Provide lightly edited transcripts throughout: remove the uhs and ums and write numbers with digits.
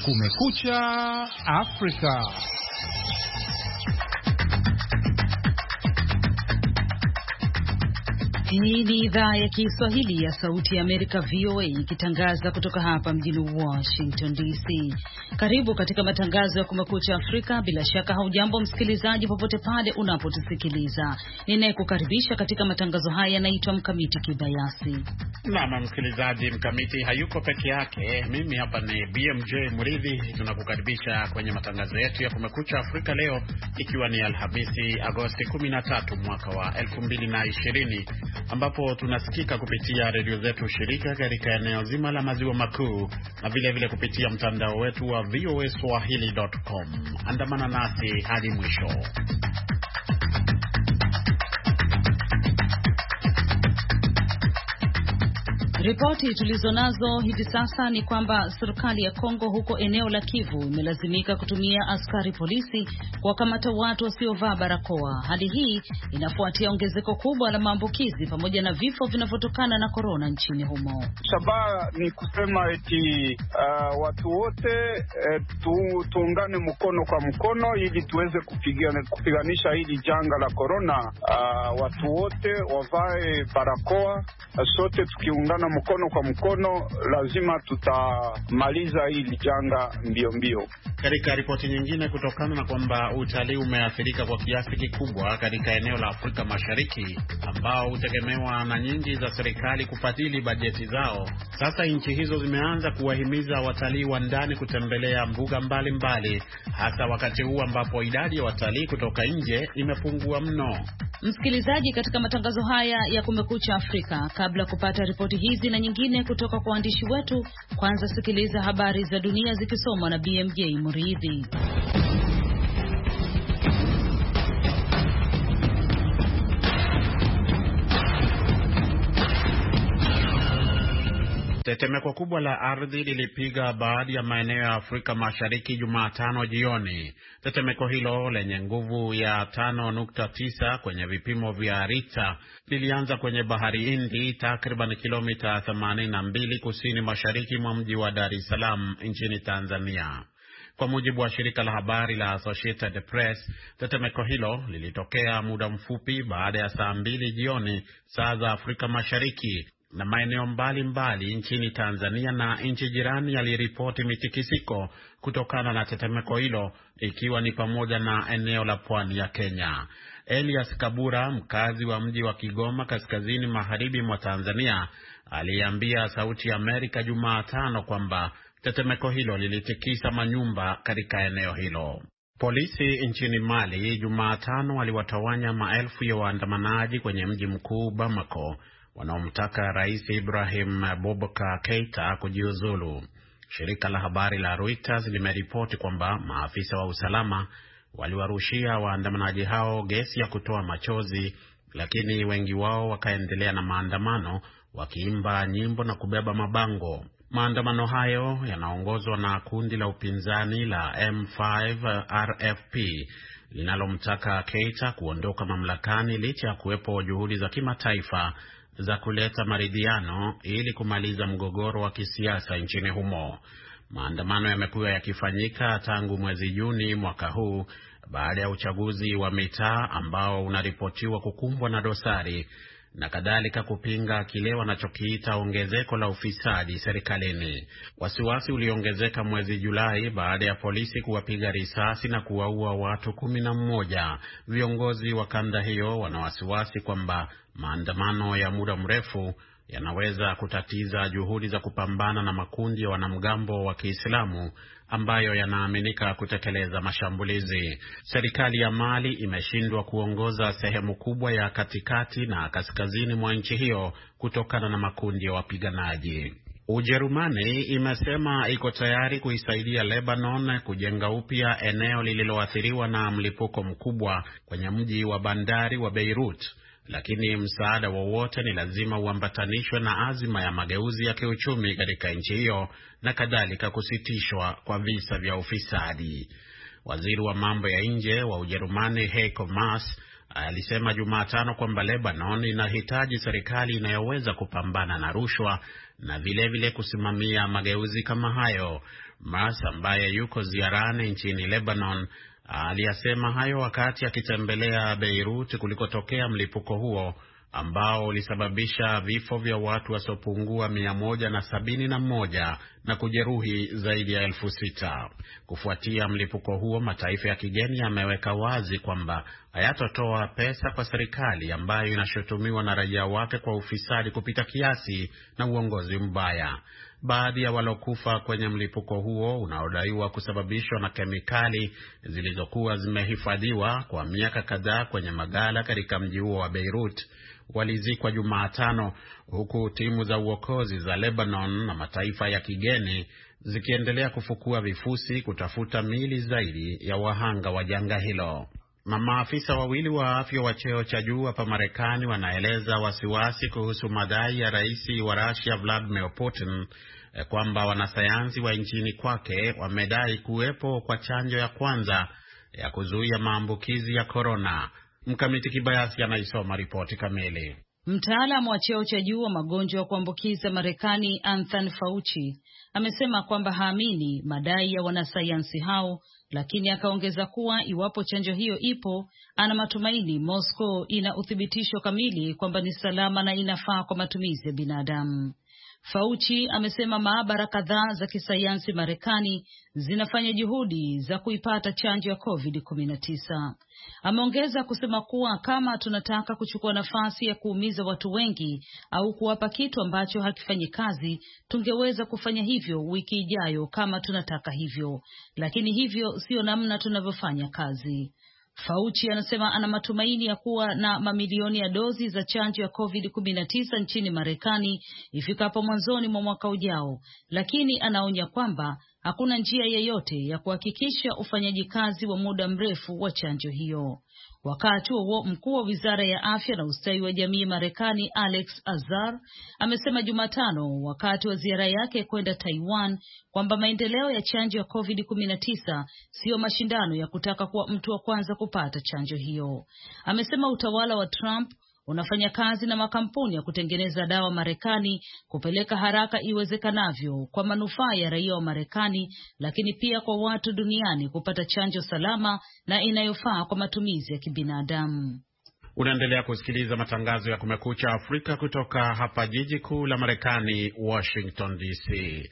Kumekucha Afrika. Hii ni idhaa ya Kiswahili ya Sauti ya Amerika VOA ikitangaza kutoka hapa mjini Washington DC. Karibu katika matangazo ya Kumekucha Afrika. Bila shaka haujambo msikilizaji popote pale unapotusikiliza. Ninayekukaribisha katika matangazo haya naitwa Mkamiti Kibayasi. Naam msikilizaji, Mkamiti hayuko peke yake. Mimi hapa ni BMJ Muridhi. Tunakukaribisha kwenye matangazo yetu ya Kumekucha Afrika leo ikiwa ni Alhamisi Agosti 13 mwaka wa 2020, ambapo tunasikika kupitia redio zetu shirika katika eneo zima la maziwa makuu na vile vile kupitia mtandao wetu wa voaswahili.com. Andamana nasi hadi mwisho. Ripoti tulizonazo hivi sasa ni kwamba serikali ya Kongo huko eneo la Kivu imelazimika kutumia askari polisi kuwakamata watu wasiovaa barakoa. Hali hii inafuatia ongezeko kubwa la maambukizi pamoja na vifo vinavyotokana na korona nchini humo. Shabaha ni kusema eti watu wote tuungane mkono kwa mkono ili tuweze kupiganisha hili janga la korona. Watu wote wavae barakoa, sote tukiungana mkono kwa mkono lazima tutamaliza hili janga mbio. Katika ripoti nyingine, kutokana na kwamba utalii umeathirika kwa kiasi kikubwa katika eneo la Afrika Mashariki ambao hutegemewa na nyingi za serikali kufadhili bajeti zao, sasa nchi hizo zimeanza kuwahimiza watalii wa ndani kutembelea mbuga mbalimbali, hasa wakati huu ambapo idadi ya watalii kutoka nje imepungua mno. Msikilizaji, katika matangazo haya ya Kumekucha Afrika, kabla kupata ripoti hizi na nyingine kutoka kwa waandishi wetu, kwanza sikiliza habari za dunia zikisomwa na BMJ Muridhi. Tetemeko kubwa la ardhi lilipiga baadhi ya maeneo ya Afrika Mashariki Jumatano jioni. Tetemeko hilo lenye nguvu ya 5.9 kwenye vipimo vya Richter lilianza kwenye bahari Hindi, takriban kilomita 82 kusini mashariki mwa mji wa Dar es Salaam nchini Tanzania. Kwa mujibu wa shirika la habari la Associated Press, tetemeko hilo lilitokea muda mfupi baada ya saa 2 jioni saa za Afrika Mashariki, na maeneo mbalimbali nchini Tanzania na nchi jirani yaliripoti mitikisiko kutokana na tetemeko hilo, ikiwa ni pamoja na eneo la pwani ya Kenya. Elias Kabura, mkazi wa mji wa Kigoma kaskazini magharibi mwa Tanzania, aliambia Sauti ya Amerika Jumatano kwamba tetemeko hilo lilitikisa manyumba katika eneo hilo. Polisi nchini Mali Jumatano waliwatawanya maelfu ya waandamanaji kwenye mji mkuu Bamako wanaomtaka Rais Ibrahim Boubacar Keita kujiuzulu. Shirika la habari la Reuters limeripoti kwamba maafisa wa usalama waliwarushia waandamanaji hao gesi ya kutoa machozi, lakini wengi wao wakaendelea na maandamano wakiimba nyimbo na kubeba mabango. Maandamano hayo yanaongozwa na kundi la upinzani la M5 RFP linalomtaka Keita kuondoka mamlakani licha ya kuwepo juhudi za kimataifa za kuleta maridhiano ili kumaliza mgogoro wa kisiasa nchini humo. Maandamano yamekuwa yakifanyika tangu mwezi Juni mwaka huu baada ya uchaguzi wa mitaa ambao unaripotiwa kukumbwa na dosari na kadhalika, kupinga kile wanachokiita ongezeko la ufisadi serikalini. Wasiwasi uliongezeka mwezi Julai baada ya polisi kuwapiga risasi na kuwaua watu 11. Viongozi wa kanda hiyo wana wasiwasi kwamba maandamano ya muda mrefu yanaweza kutatiza juhudi za kupambana na makundi ya wanamgambo wa Kiislamu ambayo yanaaminika kutekeleza mashambulizi. Serikali ya Mali imeshindwa kuongoza sehemu kubwa ya katikati na kaskazini mwa nchi hiyo kutokana na makundi ya wapiganaji. Ujerumani imesema iko tayari kuisaidia Lebanon kujenga upya eneo lililoathiriwa na mlipuko mkubwa kwenye mji wa bandari wa Beirut, lakini msaada wowote ni lazima uambatanishwe na azima ya mageuzi ya kiuchumi katika nchi hiyo na kadhalika kusitishwa kwa visa vya ufisadi. Waziri wa mambo ya nje wa Ujerumani Heiko Maas alisema Jumatano kwamba Lebanon inahitaji serikali inayoweza kupambana na rushwa na vile kusimamia mageuzi kama hayo. Mas, ambaye yuko ziarani nchini Lebanon, aliyasema hayo wakati akitembelea Beirut kulikotokea mlipuko huo ambao ulisababisha vifo vya watu wasiopungua 171 na kujeruhi zaidi ya 6,000. Kufuatia mlipuko huo, mataifa ya kigeni yameweka wazi kwamba hayatotoa pesa kwa serikali ambayo inashutumiwa na raia wake kwa ufisadi kupita kiasi na uongozi mbaya. Baadhi ya walokufa kwenye mlipuko huo unaodaiwa kusababishwa na kemikali zilizokuwa zimehifadhiwa kwa miaka kadhaa kwenye maghala katika mji huo wa Beirut walizikwa Jumatano, huku timu za uokozi za Lebanon na mataifa ya kigeni zikiendelea kufukua vifusi kutafuta miili zaidi ya wahanga wa janga hilo. Maafisa wawili wa afya wa cheo cha juu hapa Marekani wanaeleza wasiwasi kuhusu madai ya rais wa Russia Vladimir Putin kwamba wanasayansi wa nchini kwake wamedai kuwepo kwa chanjo ya kwanza ya kuzuia maambukizi ya korona. Mkamiti Kibayasi anaisoma ripoti kamili. Mtaalamu wa cheo cha juu wa magonjwa ya kuambukiza Marekani Anthony Fauci amesema kwamba haamini madai ya wanasayansi hao, lakini akaongeza kuwa iwapo chanjo hiyo ipo, ana matumaini Moscow ina uthibitisho kamili kwamba ni salama na inafaa kwa matumizi ya binadamu. Fauci amesema maabara kadhaa za kisayansi Marekani zinafanya juhudi za kuipata chanjo ya COVID-19. Ameongeza kusema kuwa kama tunataka kuchukua nafasi ya kuumiza watu wengi au kuwapa kitu ambacho hakifanyi kazi, tungeweza kufanya hivyo wiki ijayo kama tunataka hivyo, lakini hivyo sio namna tunavyofanya kazi. Fauci anasema ana matumaini ya kuwa na mamilioni ya dozi za chanjo ya COVID-19 nchini Marekani ifikapo mwanzoni mwa mwaka ujao, lakini anaonya kwamba hakuna njia yeyote ya kuhakikisha ufanyaji kazi wa muda mrefu wa chanjo hiyo. Wakati huo mkuu wa Wizara ya Afya na Ustawi wa Jamii Marekani Alex Azar amesema Jumatano wakati wa ziara yake kwenda Taiwan kwamba maendeleo ya chanjo ya COVID-19 sio mashindano ya kutaka kuwa mtu wa kwanza kupata chanjo hiyo. Amesema utawala wa Trump unafanya kazi na makampuni ya kutengeneza dawa Marekani kupeleka haraka iwezekanavyo kwa manufaa ya raia wa Marekani, lakini pia kwa watu duniani kupata chanjo salama na inayofaa kwa matumizi ya kibinadamu. Unaendelea kusikiliza matangazo ya Kumekucha Afrika kutoka hapa jiji kuu la Marekani, Washington DC.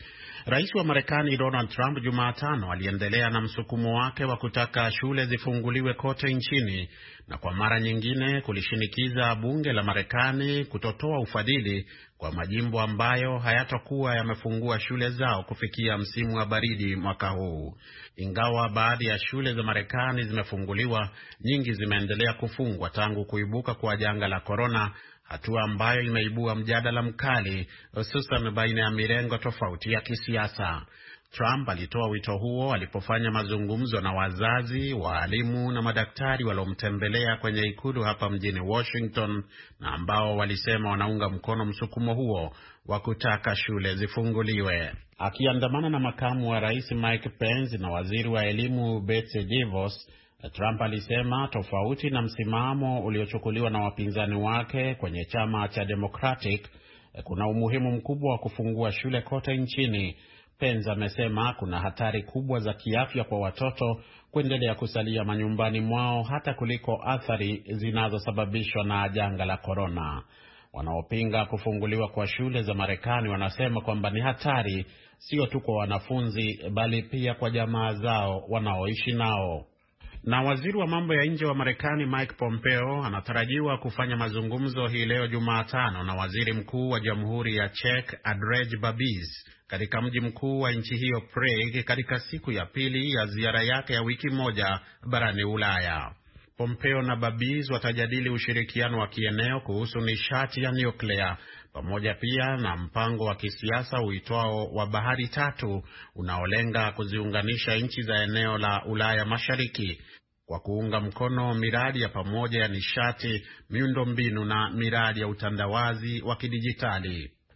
Rais wa Marekani Donald Trump Jumatano aliendelea na msukumo wake wa kutaka shule zifunguliwe kote nchini na kwa mara nyingine kulishinikiza bunge la Marekani kutotoa ufadhili kwa majimbo ambayo hayatakuwa yamefungua shule zao kufikia msimu wa baridi mwaka huu. Ingawa baadhi ya shule za Marekani zimefunguliwa, nyingi zimeendelea kufungwa tangu kuibuka kwa janga la korona, hatua ambayo imeibua mjadala mkali hususan baina ya mirengo tofauti ya kisiasa. Trump alitoa wito huo alipofanya mazungumzo na wazazi, walimu na madaktari waliomtembelea kwenye ikulu hapa mjini Washington, na ambao walisema wanaunga mkono msukumo huo wa kutaka shule zifunguliwe. Akiandamana na makamu wa rais Mike Pence na waziri wa elimu Betsy DeVos, Trump alisema tofauti na msimamo uliochukuliwa na wapinzani wake kwenye chama cha Democratic, kuna umuhimu mkubwa wa kufungua shule kote nchini. Pence amesema kuna hatari kubwa za kiafya kwa watoto kuendelea kusalia manyumbani mwao hata kuliko athari zinazosababishwa na janga la korona. Wanaopinga kufunguliwa kwa shule za Marekani wanasema kwamba ni hatari sio tu kwa wanafunzi bali pia kwa jamaa zao wanaoishi nao. Na waziri wa mambo ya nje wa Marekani Mike Pompeo anatarajiwa kufanya mazungumzo hii leo Jumatano na waziri mkuu wa Jamhuri ya Czech Andrej Babis katika mji mkuu wa nchi hiyo Prague, katika siku ya pili ya ziara yake ya wiki moja barani Ulaya. Pompeo na Babis watajadili ushirikiano wa kieneo kuhusu nishati ya nyuklia pamoja pia na mpango wa kisiasa uitwao wa Bahari Tatu unaolenga kuziunganisha nchi za eneo la Ulaya Mashariki kwa kuunga mkono miradi ya pamoja ya nishati, miundombinu na miradi ya utandawazi wa kidijitali.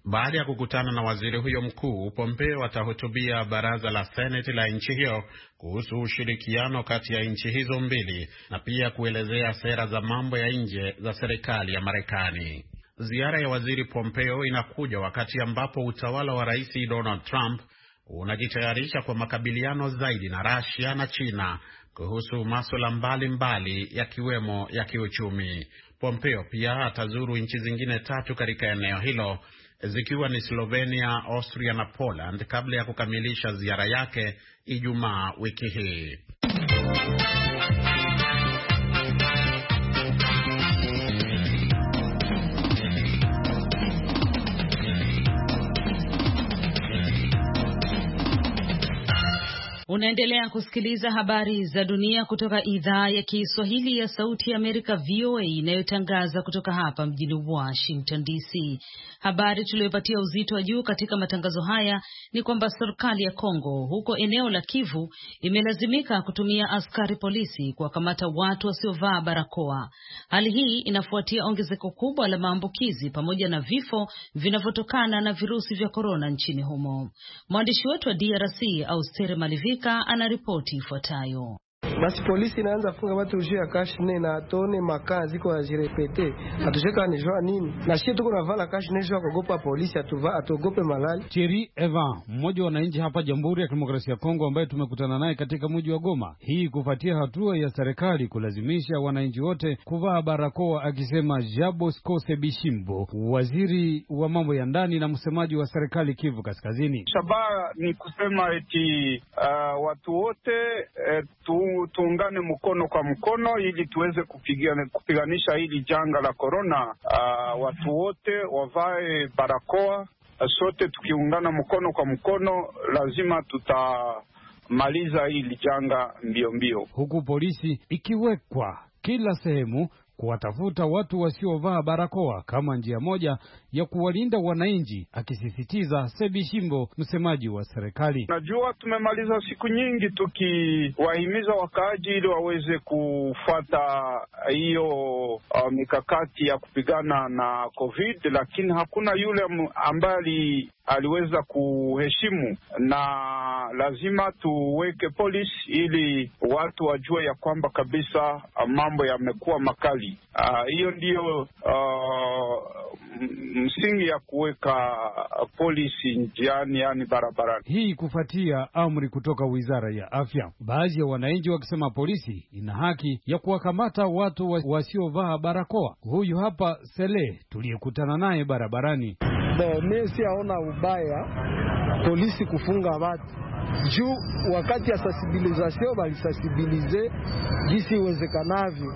Baada ya kukutana na waziri huyo mkuu, Pompeo atahutubia baraza la Seneti la nchi hiyo kuhusu ushirikiano kati ya nchi hizo mbili na pia kuelezea sera za mambo ya nje za serikali ya Marekani. Ziara ya waziri Pompeo inakuja wakati ambapo utawala wa Rais Donald Trump unajitayarisha kwa makabiliano zaidi na Russia na China kuhusu masuala mbalimbali yakiwemo ya kiuchumi. Pompeo pia atazuru nchi zingine 3 katika eneo hilo, zikiwa ni Slovenia, Austria na Poland, kabla ya kukamilisha ziara yake Ijumaa wiki hii. Unaendelea kusikiliza habari za dunia kutoka idhaa ya Kiswahili ya Sauti ya Amerika VOA inayotangaza kutoka hapa mjini Washington DC. Habari tuliyopatia uzito wa juu katika matangazo haya ni kwamba serikali ya Kongo huko eneo la Kivu imelazimika kutumia askari polisi kuwakamata watu wasiovaa barakoa. Hali hii inafuatia ongezeko kubwa la maambukizi pamoja na vifo vinavyotokana na virusi vya korona nchini humo. Mwandishi wetu wa DRC Austere Malivika anaripoti ifuatayo. Basi polisi inaanza funga watu ujia ya kashne na atone makaa ziko ya jirepete. Atusheka nijua nini? Na shie tuko na vala kashne jua kugopa polisi atugope malali. Thierry Evan, mmoja wa wananchi hapa Jamhuri ya Kidemokrasia ya Kongo ambaye tumekutana naye katika mji wa Goma. Hii kufuatia hatua ya serikali kulazimisha wananchi wote kuvaa barakoa, akisema Jabo Skose Bishimbo, waziri wa mambo ya ndani na msemaji wa serikali Kivu Kaskazini. Shabaha ni kusema eti watu wote tuungane mkono kwa mkono ili tuweze kupiganisha hili janga la corona. Watu wote wavae barakoa, sote tukiungana mkono kwa mkono lazima tutamaliza hili janga mbio. Huku polisi ikiwekwa kila sehemu kuwatafuta watu wasiovaa barakoa kama njia moja ya kuwalinda wananchi, akisisitiza Sebishimbo, msemaji wa serikali. Najua tumemaliza siku nyingi tukiwahimiza wakaaji ili waweze kufuata hiyo mikakati ya kupigana na COVID, lakini hakuna yule ambaye aliweza kuheshimu, na lazima tuweke polisi ili watu wajue ya kwamba kabisa mambo yamekuwa makali. Hiyo ndiyo msingi ya kuweka polisi njiani, yani barabarani. Hii kufuatia amri kutoka Wizara ya Afya. Baadhi ya wananchi wakisema polisi ina haki ya kuwakamata watu wasiovaa barakoa. Huyu hapa Sele tuliyekutana naye barabarani. Mimi siaona ubaya polisi kufunga watu juu wakati ya sensibilisation balisensibilize jinsi iwezekanavyo.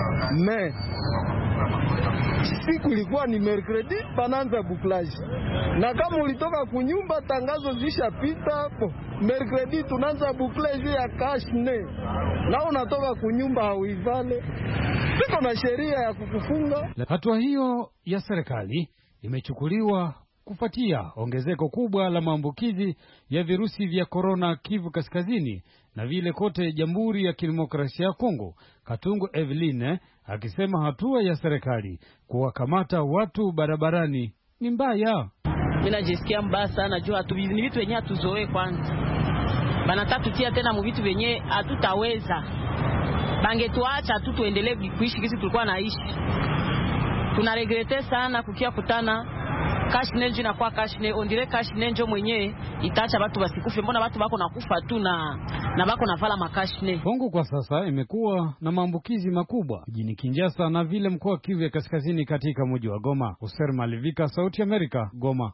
Siku ilikuwa ni mercredi bananza buklaji, na kama ulitoka kunyumba tangazo zishapita hapo mercredi tunanza buklaji ya kashne, na unatoka kunyumba hauivale, tuko na sheria ya kukufunga. Hatua hiyo ya serikali imechukuliwa kufuatia ongezeko kubwa la maambukizi ya virusi vya korona Kivu Kaskazini na vile kote Jamhuri ya Kidemokrasia ya Kongo. Katungu Eveline akisema hatua ya serikali kuwakamata watu barabarani ni mbaya. Mimi najisikia mbaya sana, jua ni vitu wenyewe hatuzoee kwanza. Banatatutia tena mu vitu wenyewe hatutaweza. Bangetuacha tu tuendelee kuishi kisi tulikuwa naishi. Tunaregrete sana kukia kutana kashne njoo na kwa kashne ondire kashne njoo mwenyewe itaacha watu wasikufe. Mbona watu wako nakufa tu na wako navala makashne. Kongo kwa sasa imekuwa na maambukizi makubwa mjini Kinshasa na vile mkoa wa Kivu Kaskazini katika mji wa Goma. Oser Malivika, Sauti ya Amerika, Goma.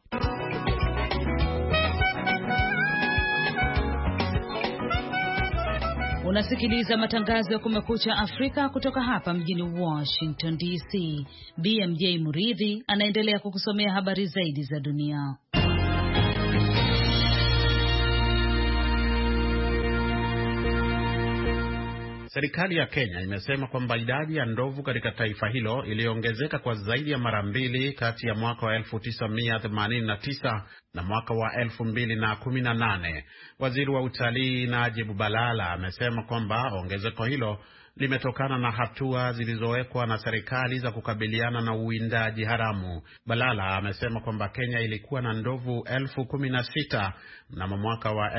Unasikiliza matangazo ya Kumekucha Afrika kutoka hapa mjini Washington DC. BMJ Muridhi anaendelea kukusomea habari zaidi za dunia. Serikali ya Kenya imesema kwamba idadi ya ndovu katika taifa hilo iliongezeka kwa zaidi ya mara 2 kati ya mwaka wa 1989 na mwaka wa 2018. Waziri wa utalii Najib Balala amesema kwamba ongezeko hilo limetokana na hatua zilizowekwa na serikali za kukabiliana na uwindaji haramu. Balala amesema kwamba Kenya ilikuwa na ndovu 16,000 mnamo mwaka wa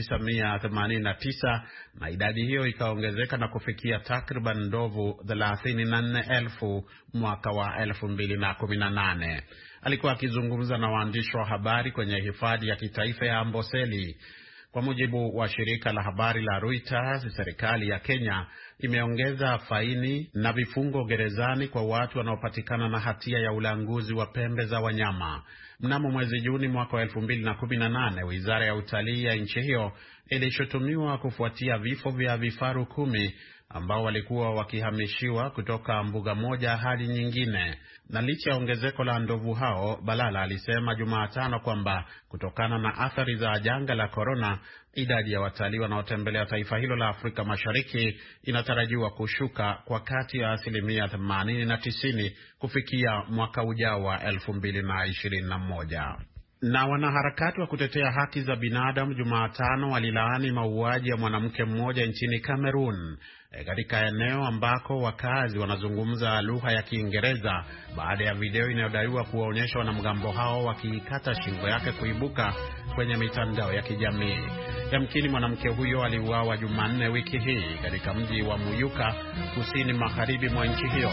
1989 na idadi hiyo ikaongezeka na kufikia takriban ndovu 34,000 mwaka wa 2018. Alikuwa akizungumza na waandishi wa habari kwenye hifadhi ya kitaifa ya Amboseli. Kwa mujibu wa shirika la habari la Reuters, serikali ya Kenya imeongeza faini na vifungo gerezani kwa watu wanaopatikana na hatia ya ulanguzi wa pembe za wanyama. Mnamo mwezi Juni mwaka wa 2018, Wizara ya Utalii ya nchi hiyo ilishutumiwa kufuatia vifo vya vifaru 10 ambao walikuwa wakihamishiwa kutoka mbuga moja hadi nyingine. Na licha ya ongezeko la ndovu hao, Balala alisema Jumatano kwamba kutokana na athari za janga la korona, idadi ya watalii wanaotembelea taifa hilo la Afrika Mashariki inatarajiwa kushuka kwa kati ya 80% na 90% kufikia mwaka ujao wa 2021. Na wanaharakati wa kutetea haki za binadamu Jumatano walilaani mauaji ya mwanamke mmoja nchini Cameroon katika eneo ambako wakazi wanazungumza lugha ya Kiingereza baada ya video inayodaiwa kuwaonyesha wanamgambo hao wakiikata shingo yake kuibuka kwenye mitandao ya kijamii. Yamkini mwanamke huyo aliuawa Jumanne wiki hii katika mji wa Muyuka, kusini magharibi mwa nchi hiyo.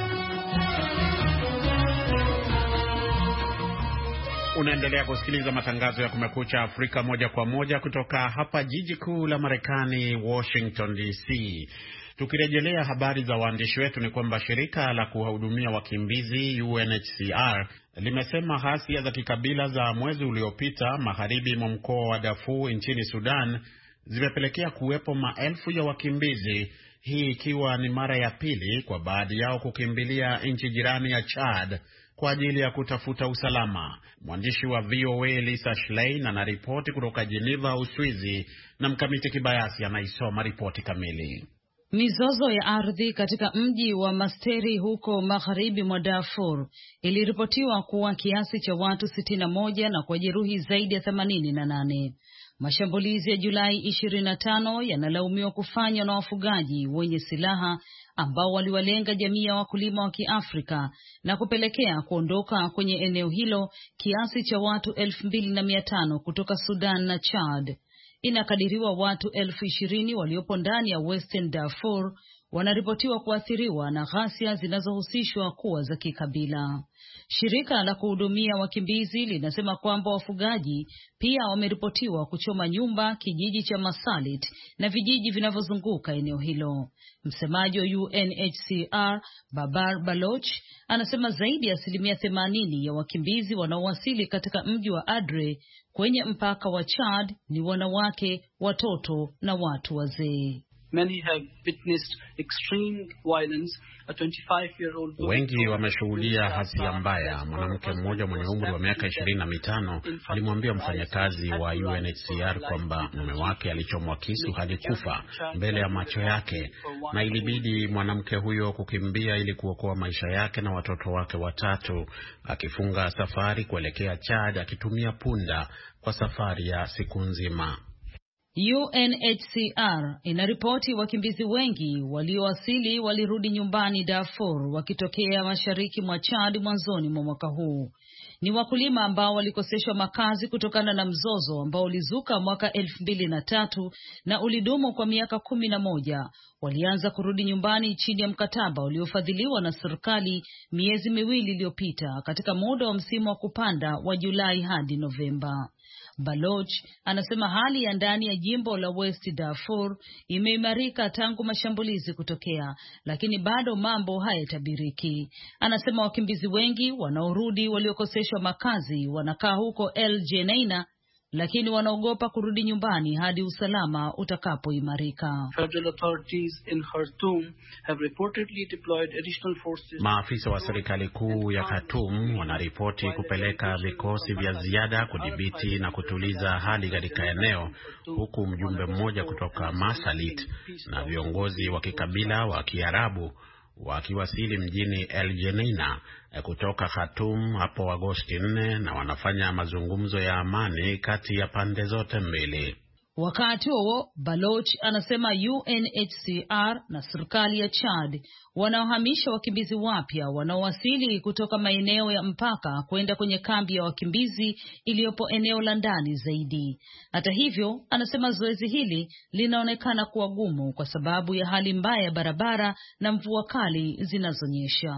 Unaendelea kusikiliza matangazo ya Kumekucha Afrika moja kwa moja kutoka hapa jiji kuu la Marekani, Washington DC. Tukirejelea habari za waandishi wetu ni kwamba shirika la kuwahudumia wakimbizi UNHCR limesema ghasia za kikabila za mwezi uliopita magharibi mwa mkoa wa Darfur nchini Sudan zimepelekea kuwepo maelfu ya wakimbizi, hii ikiwa ni mara ya pili kwa baadhi yao kukimbilia nchi jirani ya Chad kwa ajili ya kutafuta usalama. Mwandishi wa VOA Lisa Schlein anaripoti kutoka Geneva, Uswizi, na Mkamiti Kibayasi anaisoma ripoti kamili. Mizozo ya ardhi katika mji wa Masteri huko magharibi mwa Darfur iliripotiwa kuwa kiasi cha watu 61 na kujeruhi zaidi ya 88. Mashambulizi ya Julai 25 yanalaumiwa kufanywa na wafugaji wenye silaha ambao waliwalenga jamii ya wakulima wa Kiafrika na kupelekea kuondoka kwenye eneo hilo kiasi cha watu 2,500 kutoka Sudan na Chad. Inakadiriwa watu 20,000 waliopo ndani ya Western Darfur wanaripotiwa kuathiriwa na ghasia zinazohusishwa kuwa za kikabila. Shirika la kuhudumia wakimbizi linasema kwamba wafugaji pia wameripotiwa kuchoma nyumba kijiji cha Masalit na vijiji vinavyozunguka eneo hilo. Msemaji wa UNHCR Babar Baloch anasema zaidi ya 80% ya wakimbizi wanaowasili katika mji wa Adre kwenye mpaka wa Chad ni wanawake, watoto na watu wazee. Many have witnessed extreme violence. A 25-year-old wengi wameshuhudia hasia mbaya. Mwanamke mmoja mwenye umri wa miaka 25 alimwambia mfanyakazi wa UNHCR kwamba mume wake alichomwa kisu hadi kufa mbele ya macho yake, na ilibidi mwanamke huyo kukimbia ili kuokoa maisha yake na watoto wake watatu, akifunga safari kuelekea Chad akitumia punda kwa safari ya siku nzima. UNHCR inaripoti wakimbizi wengi waliowasili walirudi nyumbani Darfur wakitokea mashariki mwa Chad mwanzoni mwa mwaka huu. Ni wakulima ambao walikoseshwa makazi kutokana na mzozo ambao ulizuka mwaka 2003 na ulidumu kwa miaka 11. Walianza kurudi nyumbani chini ya mkataba uliofadhiliwa na serikali miezi miwili iliyopita katika muda wa msimu wa kupanda wa Julai hadi Novemba. Baloch anasema hali ya ndani ya jimbo la West Darfur imeimarika tangu mashambulizi kutokea, lakini bado mambo hayatabiriki. Anasema wakimbizi wengi wanaorudi waliokoseshwa makazi wanakaa huko El Geneina, lakini wanaogopa kurudi nyumbani hadi usalama utakapoimarika. Federal authorities in Khartoum have reportedly deployed additional forces. Maafisa wa serikali kuu ya Khartoum wanaripoti kupeleka vikosi vya ziada kudhibiti na kutuliza hali katika eneo, huku mjumbe mmoja kutoka Masalit na viongozi wa kikabila wa Kiarabu wakiwasili mjini El Geneina kutoka Khartoum hapo Agosti 4 na wanafanya mazungumzo ya amani kati ya pande zote mbili. Wakati huo Baloch anasema UNHCR na serikali ya Chad wanaohamisha wakimbizi wapya wanaowasili kutoka maeneo ya mpaka kwenda kwenye kambi ya wakimbizi iliyopo eneo la ndani zaidi. Hata hivyo, anasema zoezi hili linaonekana kuwa gumu kwa sababu ya hali mbaya ya barabara na mvua kali zinazonyesha.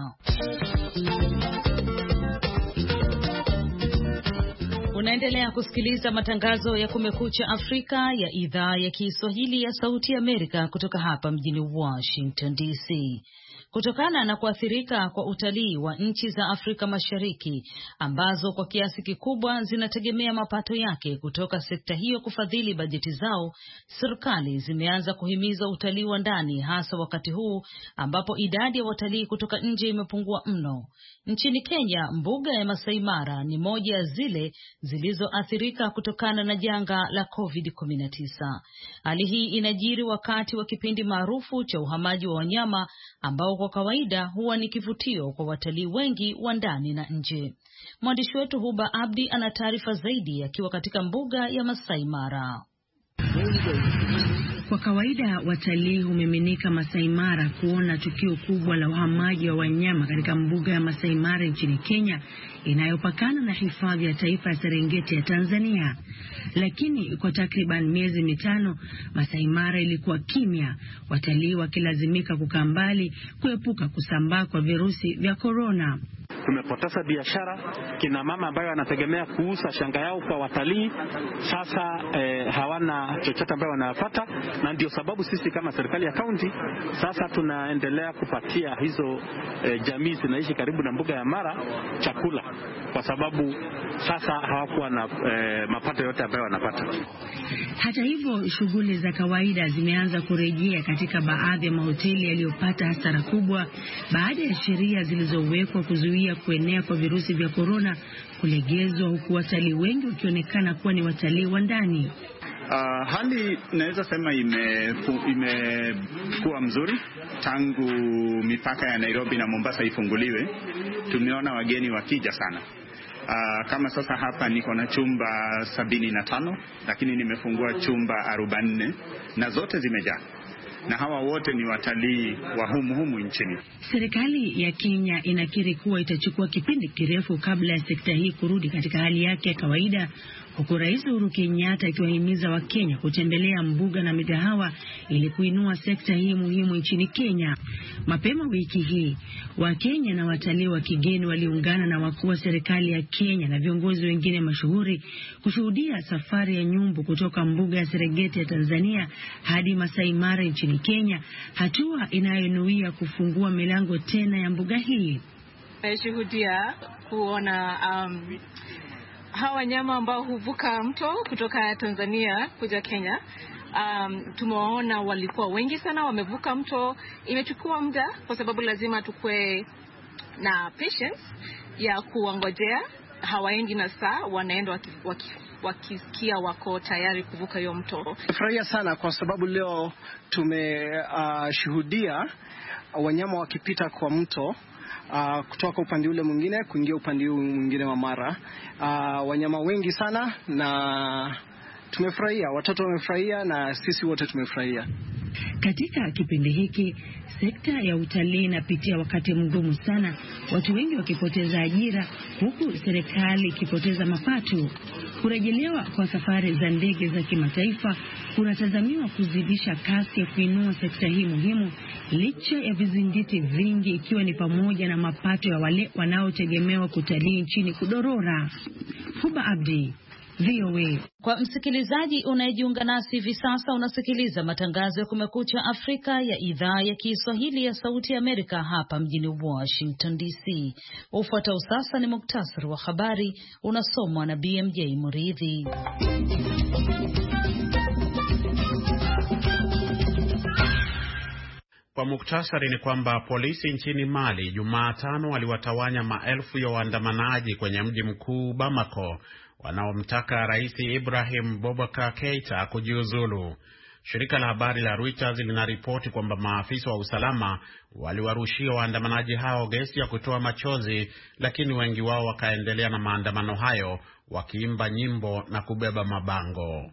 Unaendelea kusikiliza matangazo ya Kumekucha Afrika ya idhaa ya Kiswahili ya Sauti ya Amerika kutoka hapa mjini Washington DC. Kutokana na kuathirika kwa utalii wa nchi za Afrika Mashariki ambazo kwa kiasi kikubwa zinategemea mapato yake kutoka sekta hiyo kufadhili bajeti zao, serikali zimeanza kuhimiza utalii wa ndani, hasa wakati huu ambapo idadi ya watalii kutoka nje imepungua mno. Nchini Kenya, mbuga ya Masai Mara ni moja ya zile zilizoathirika kutokana na janga la COVID-19. Hali hii inajiri wakati wa kipindi maarufu cha uhamaji wa wanyama ambao kwa kawaida huwa ni kivutio kwa watalii wengi wa ndani na nje. Mwandishi wetu Huba Abdi ana taarifa zaidi akiwa katika mbuga ya Masai Mara. Kwa kawaida watalii humiminika Masai Mara kuona tukio kubwa la uhamaji wa wanyama katika mbuga ya Masai Mara nchini Kenya inayopakana na hifadhi ya taifa ya Serengeti ya Tanzania. Lakini kwa takriban miezi mitano Masai Mara ilikuwa kimya, watalii wakilazimika kukaa mbali kuepuka kusambaa kwa virusi vya korona. Tumepoteza biashara, kina mama ambayo wanategemea kuuza shanga yao kwa watalii sasa hawana chochote ambayo wanapata, na ndio sababu sisi kama serikali ya kaunti sasa tunaendelea kupatia hizo jamii zinaishi karibu na mbuga ya Mara chakula, kwa sababu sasa hawakuwa na mapato yote ambayo wanapata. Hata hivyo, shughuli za kawaida zimeanza kurejea katika baadhi ya mahoteli yaliyopata hasara kubwa baada ya sheria zilizowekwa kuzuia kuenea kwa virusi vya korona kulegezwa, huku watalii wengi wakionekana kuwa ni watalii wa ndani. Hali naweza sema imekuwa mzuri tangu mipaka ya Nairobi na Mombasa ifunguliwe. Tumeona wageni wakija sana. Kama sasa hapa niko na chumba 75, lakini nimefungua chumba 44 na zote zimejaa. Na hawa wote ni watalii wa humu nchini. Serikali ya Kenya inakiri kuwa itachukua kipindi kirefu kabla ya sekta hii kurudi katika hali yake ya kawaida, huku Rais Uhuru Kenyatta akiwahimiza Wakenya kutembelea mbuga na migahawa ili kuinua sekta hii muhimu nchini Kenya. Mapema wiki hii, Wakenya na watalii wa kigeni waliungana na wakuu wa serikali ya Kenya na viongozi wengine mashuhuri kushuhudia safari ya nyumbu kutoka mbuga ya Serengeti ya Tanzania hadi Masai Mara nchini Kenya, hatua inayonuia kufungua milango tena ya mbuga hii. Nimeshuhudia kuona hawa wanyama ambao huvuka mto kutoka Tanzania kuja Kenya. Tumewaona walikuwa wengi sana, wamevuka mto. Imechukua muda kwa sababu lazima tukue na patience ya kuangojea. Hawaendi na saa, wanaenda wakisikia wako tayari kuvuka hiyo mto. Nafurahia sana kwa sababu leo tumeshuhudia wanyama wakipita kwa mto kutoka upande ule mwingine kuingia upande huu mwingine wa Mara. Wanyama wengi sana na tumefurahia, watoto wamefurahia na sisi wote tumefurahia. Katika kipindi hiki, sekta ya utalii inapitia wakati mgumu sana, watu wengi wakipoteza ajira huku serikali ikipoteza mapato. Kurejelewa kwa safari za ndege za kimataifa kunatazamiwa kuzidisha kasi ya kuinua sekta hii muhimu, licha ya vizingiti vingi, ikiwa ni pamoja na mapato ya wale wanaotegemewa kutalii nchini kudorora. Huba Abdi, VOA. Kwa msikilizaji unayejiunga nasi hivi sasa, unasikiliza matangazo ya Kumekucha Afrika ya idhaa ya Kiswahili ya Sauti ya Amerika hapa mjini Washington DC. Ufuatao sasa ni muktasari wa habari unasomwa na BMJ Muridhi. Kwa muktasari ni kwamba polisi nchini Mali Jumatano waliwatawanya maelfu ya waandamanaji kwenye mji mkuu Bamako wanaomtaka Rais Ibrahim Boubacar Keita kujiuzulu. Shirika la habari la Reuters linaripoti kwamba maafisa wa usalama waliwarushia waandamanaji hao gesi ya kutoa machozi, lakini wengi wao wakaendelea na maandamano hayo wakiimba nyimbo na kubeba mabango.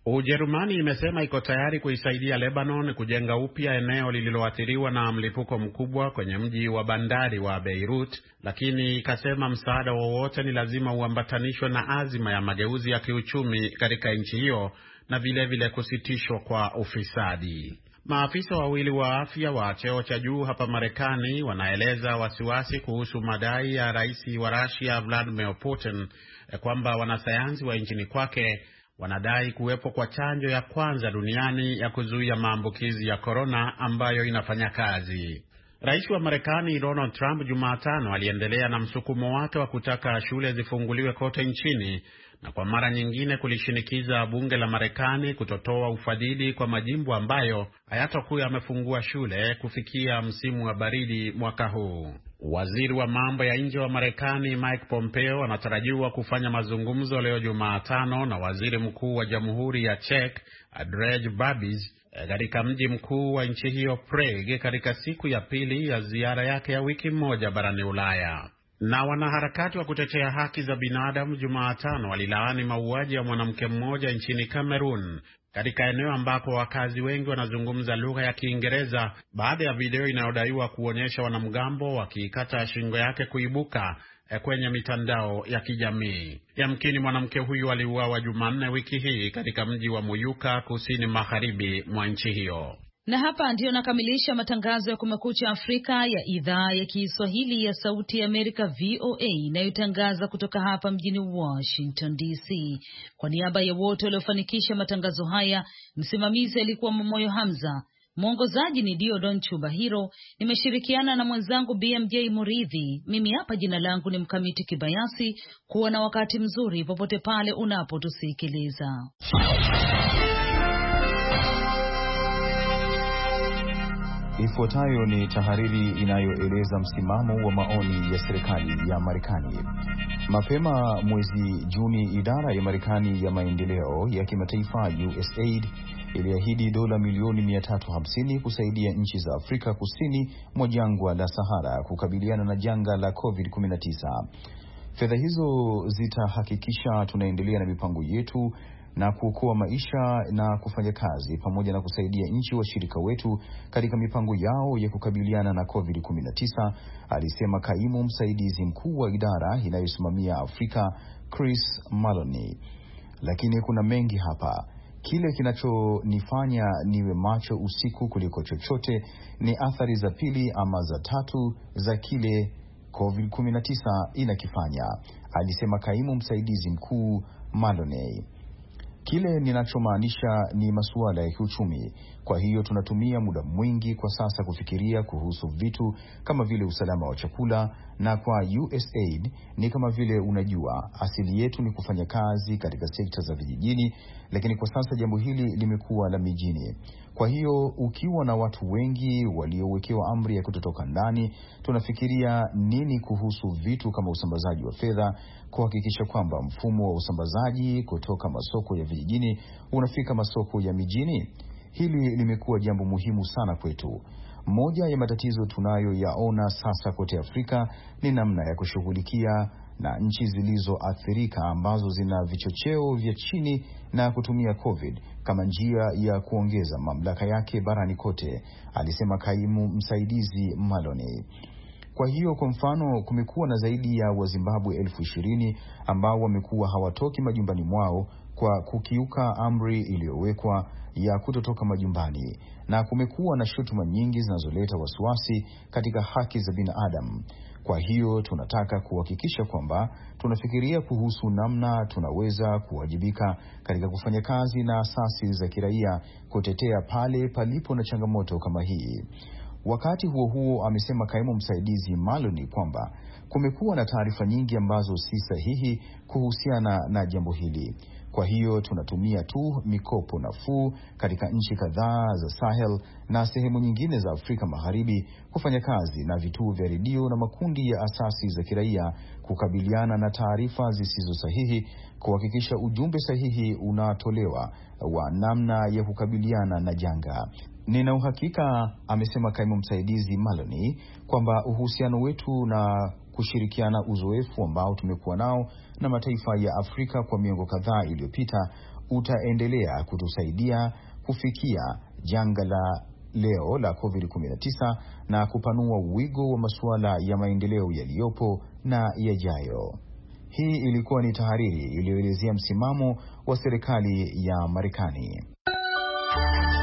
Ujerumani imesema iko tayari kuisaidia Lebanon kujenga upya eneo lililoathiriwa na mlipuko mkubwa kwenye mji wa bandari wa Beirut, lakini ikasema msaada wowote ni lazima uambatanishwe na azima ya mageuzi ya kiuchumi katika nchi hiyo na vilevile kusitishwa kwa ufisadi. Maafisa wawili wa afya wa cheo cha juu hapa Marekani wanaeleza wasiwasi kuhusu madai ya rais wa Russia Vladimir Putin kwamba wanasayansi wa nchini kwake wanadai kuwepo kwa chanjo ya kwanza duniani ya kuzuia maambukizi ya korona ambayo inafanya kazi. Rais wa Marekani Donald Trump Jumatano aliendelea na msukumo wake wa kutaka shule zifunguliwe kote nchini na kwa mara nyingine kulishinikiza bunge la Marekani kutotoa ufadhili kwa majimbo ambayo hayatakuwa yamefungua shule kufikia msimu wa baridi mwaka huu. Waziri wa mambo ya nje wa Marekani Mike Pompeo anatarajiwa kufanya mazungumzo leo Jumatano na waziri mkuu wa Jamhuri ya Czech Andrej Babis katika mji mkuu wa nchi hiyo Prague, katika siku ya pili ya ziara yake ya wiki moja barani Ulaya. Na wanaharakati wa kutetea haki za binadamu Jumatano walilaani mauaji ya mwanamke mmoja nchini Cameroon, katika eneo ambako wakazi wengi wanazungumza lugha ya Kiingereza, baada ya video inayodaiwa kuonyesha wanamgambo wakiikata shingo yake kuibuka kwenye mitandao ya kijamii. Yamkini mwanamke huyu aliuawa Jumanne wiki hii katika mji wa Muyuka, kusini magharibi mwa nchi hiyo. Na hapa ndio nakamilisha matangazo ya Kumekucha Afrika ya idhaa ya Kiswahili ya Sauti ya Amerika VOA inayotangaza kutoka hapa mjini Washington DC. Kwa niaba ya wote waliofanikisha matangazo haya, msimamizi alikuwa Momoyo Hamza, mwongozaji ni Diodon Chubahiro, nimeshirikiana na mwenzangu BMJ Muridhi. Mimi hapa jina langu ni Mkamiti Kibayasi. Kuwa na wakati mzuri popote pale unapotusikiliza. Ifuatayo ni tahariri inayoeleza msimamo wa maoni ya serikali ya Marekani. Mapema mwezi Juni, idara ya Marekani ya maendeleo ya kimataifa USAID iliahidi dola milioni 350 kusaidia nchi za Afrika kusini mwa jangwa la Sahara kukabiliana na janga la COVID-19. Fedha hizo zitahakikisha tunaendelea na mipango yetu na kuokoa maisha na kufanya kazi pamoja na kusaidia nchi washirika wetu katika mipango yao ya kukabiliana na COVID-19, alisema kaimu msaidizi mkuu wa idara inayosimamia Afrika Chris Maloney. Lakini kuna mengi hapa. Kile kinachonifanya niwe macho usiku kuliko chochote ni athari za pili ama za tatu za kile COVID-19 inakifanya, alisema kaimu msaidizi mkuu Maloney. Kile ninachomaanisha ni masuala ya kiuchumi. Kwa hiyo tunatumia muda mwingi kwa sasa kufikiria kuhusu vitu kama vile usalama wa chakula, na kwa USAID ni kama vile unajua, asili yetu ni kufanya kazi katika sekta za vijijini, lakini kwa sasa jambo hili limekuwa la mijini. Kwa hiyo ukiwa na watu wengi waliowekewa amri ya kutotoka ndani, tunafikiria nini kuhusu vitu kama usambazaji wa fedha, kuhakikisha kwamba mfumo wa usambazaji kutoka masoko ya vijijini unafika masoko ya mijini. Hili limekuwa jambo muhimu sana kwetu. Moja ya matatizo tunayoyaona sasa kote Afrika ni namna ya kushughulikia na nchi zilizoathirika ambazo zina vichocheo vya chini na kutumia COVID kama njia ya kuongeza mamlaka yake barani kote, alisema kaimu msaidizi Maloney. Kwa hiyo kwa mfano, kumekuwa na zaidi ya Wazimbabwe 20,000 ambao wamekuwa hawatoki majumbani mwao kwa kukiuka amri iliyowekwa ya kutotoka majumbani, na kumekuwa na shutuma nyingi zinazoleta wasiwasi katika haki za binadamu. Kwa hiyo tunataka kuhakikisha kwamba tunafikiria kuhusu namna tunaweza kuwajibika katika kufanya kazi na asasi za kiraia kutetea pale palipo na changamoto kama hii. Wakati huo huo, amesema kaimu msaidizi Maloney kwamba kumekuwa na taarifa nyingi ambazo si sahihi kuhusiana na jambo hili. Kwa hiyo tunatumia tu mikopo nafuu katika nchi kadhaa za Sahel na sehemu nyingine za Afrika Magharibi kufanya kazi na vituo vya redio na makundi ya asasi za kiraia kukabiliana na taarifa zisizo sahihi, kuhakikisha ujumbe sahihi unatolewa wa namna ya kukabiliana na janga. Nina uhakika, amesema kaimu msaidizi Maloney, kwamba uhusiano wetu na kushirikiana uzoefu ambao tumekuwa nao na mataifa ya Afrika kwa miongo kadhaa iliyopita utaendelea kutusaidia kufikia janga la leo la COVID-19 na kupanua wigo wa masuala ya maendeleo yaliyopo na yajayo. Hii ilikuwa ni tahariri iliyoelezea msimamo wa serikali ya Marekani.